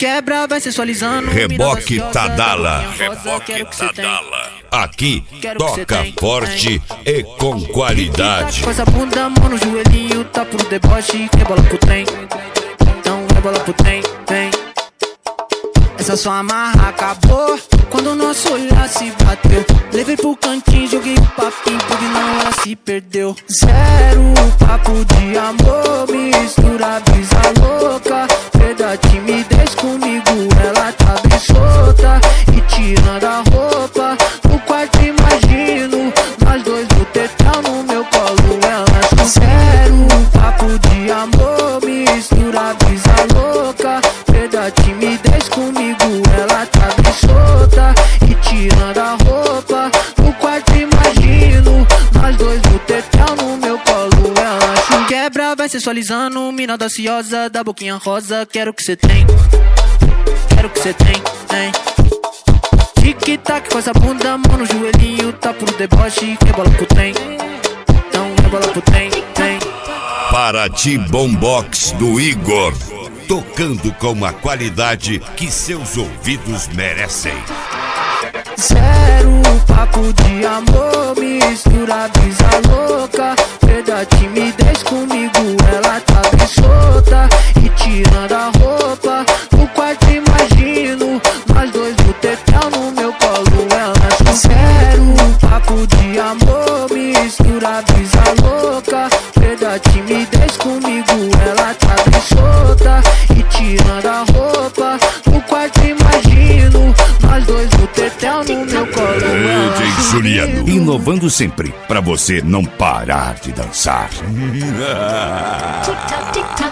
quebra, vai sensualizando. Reboque Tadala. Reboque Tadala. Aqui toca forte e com qualidade. Com essa bunda, mão no joelhinho, tá pro deboche. Rebola pro trem, então rebola pro trem, vem. Essa sua amarra acabou quando o nosso olhar se bateu. Levei pro cantinho, joguei o papinho, porque não ela se perdeu. Zero papo de amor, mistura brisa louca. Perda timidez comigo, ela tá bem solta. E tirando a roupa, no quarto imagino nós dois no tetão, no meu colo ela. Zero papo de amor, mistura brisa louca. Perda timidez comigo, ela tá bem solta. E tirando a roupa, no quarto imagino nós dois no tetão, no meu colo ela. Quebra, vai sensualizando, mina audaciosa, da boquinha rosa. Quero que cê tem, quero que cê tem, hein. Tic-tac com essa bunda, mão no joelhinho, tá pro deboche. Rebola pro trem, então rebola pro trem, vem. Paraty Bombox do Igor, tocando com a qualidade que seus ouvidos merecem. Zero papo de amor, mistura brisa louca. Perda timidez comigo, ela tá bem solta. E tirando a roupa, no quarto imagino nós dois no tetão, no meu colo ela. Zero papo de amor, mistura brisa louca. Perda timidez comigo, ela tá bem solta. E tirando a roupa, no quarto imagino nós dois no tetão, no meu colo ela. DJ Juliano, inovando sempre pra você não parar de dançar. Tic-tac, tic-tac.